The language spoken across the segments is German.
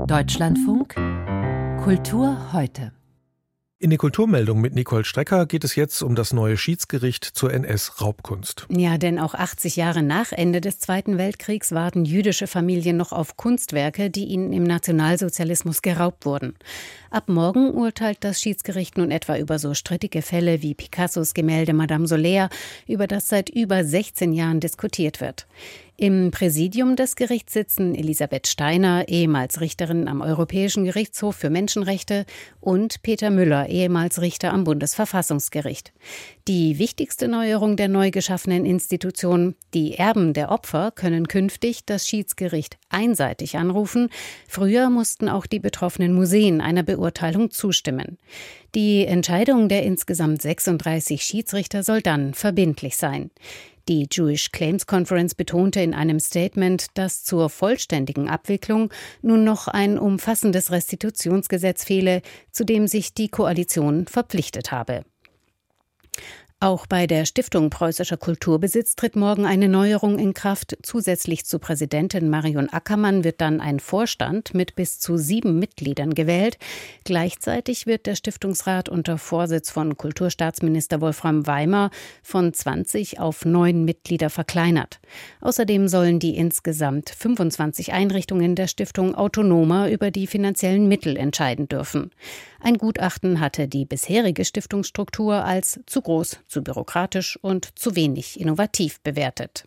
Deutschlandfunk Kultur heute. In der Kulturmeldung mit Nicole Strecker geht es jetzt um das neue Schiedsgericht zur NS-Raubkunst. Ja, denn auch 80 Jahre nach Ende des Zweiten Weltkriegs warten jüdische Familien noch auf Kunstwerke, die ihnen im Nationalsozialismus geraubt wurden. Ab morgen urteilt das Schiedsgericht nun etwa über so strittige Fälle wie Picassos Gemälde Madame Soler, über das seit über 16 Jahren diskutiert wird. Im Präsidium des Gerichts sitzen Elisabeth Steiner, ehemals Richterin am Europäischen Gerichtshof für Menschenrechte, und Peter Müller, ehemals Richter am Bundesverfassungsgericht. Die wichtigste Neuerung der neu geschaffenen Institution: die Erben der Opfer können künftig das Schiedsgericht einseitig anrufen. Früher mussten auch die betroffenen Museen einer Beurteilung zustimmen. Die Entscheidung der insgesamt 36 Schiedsrichter soll dann verbindlich sein. Die Jewish Claims Conference betonte in einem Statement, dass zur vollständigen Abwicklung nun noch ein umfassendes Restitutionsgesetz fehle, zu dem sich die Koalition verpflichtet habe. Auch bei der Stiftung Preußischer Kulturbesitz tritt morgen eine Neuerung in Kraft. Zusätzlich zu Präsidentin Marion Ackermann wird dann ein Vorstand mit bis zu 7 Mitgliedern gewählt. Gleichzeitig wird der Stiftungsrat unter Vorsitz von Kulturstaatsminister Wolfram Weimer von 20 auf 9 Mitglieder verkleinert. Außerdem sollen die insgesamt 25 Einrichtungen der Stiftung autonomer über die finanziellen Mittel entscheiden dürfen. Ein Gutachten hatte die bisherige Stiftungsstruktur als zu groß, zu bürokratisch und zu wenig innovativ bewertet.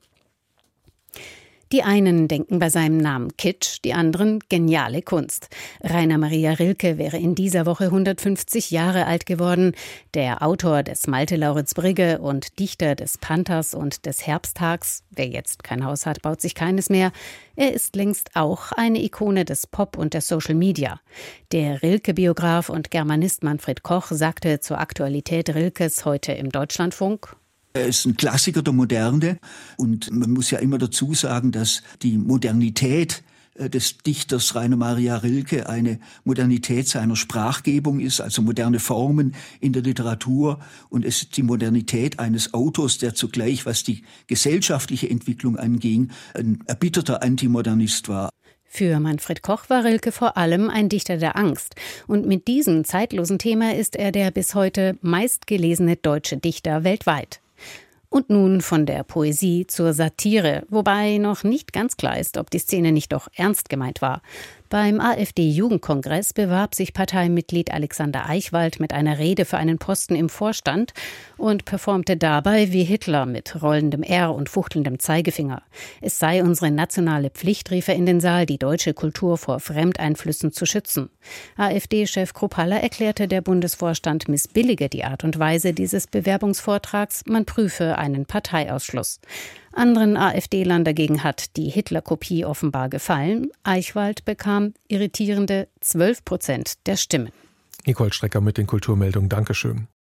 Die einen denken bei seinem Namen Kitsch, die anderen geniale Kunst. Rainer Maria Rilke wäre in dieser Woche 150 Jahre alt geworden. Der Autor des Malte-Lauritz-Brigge und Dichter des Panthers und des Herbsttags. Wer jetzt kein Haus hat, baut sich keines mehr. Er ist längst auch eine Ikone des Pop und der Social Media. Der Rilke-Biograf und Germanist Manfred Koch sagte zur Aktualität Rilkes heute im Deutschlandfunk: Er ist ein Klassiker der Moderne und man muss ja immer dazu sagen, dass die Modernität des Dichters Rainer Maria Rilke eine Modernität seiner Sprachgebung ist, also moderne Formen in der Literatur, und es ist die Modernität eines Autors, der zugleich, was die gesellschaftliche Entwicklung anging, ein erbitterter Antimodernist war. Für Manfred Koch war Rilke vor allem ein Dichter der Angst. Und mit diesem zeitlosen Thema ist er der bis heute meistgelesene deutsche Dichter weltweit. Und nun von der Poesie zur Satire, wobei noch nicht ganz klar ist, ob die Szene nicht doch ernst gemeint war. Beim AfD-Jugendkongress bewarb sich Parteimitglied Alexander Eichwald mit einer Rede für einen Posten im Vorstand und performte dabei wie Hitler mit rollendem R und fuchtelndem Zeigefinger. Es sei unsere nationale Pflicht, rief er in den Saal, die deutsche Kultur vor Fremdeinflüssen zu schützen. AfD-Chef Kruppalla erklärte, der Bundesvorstand missbillige die Art und Weise dieses Bewerbungsvortrags, man prüfe einen Parteiausschluss. Anderen AfD-Lern dagegen hat die Hitler-Kopie offenbar gefallen. Eichwald bekam irritierende 12% der Stimmen. Nicole Strecker mit den Kulturmeldungen. Dankeschön.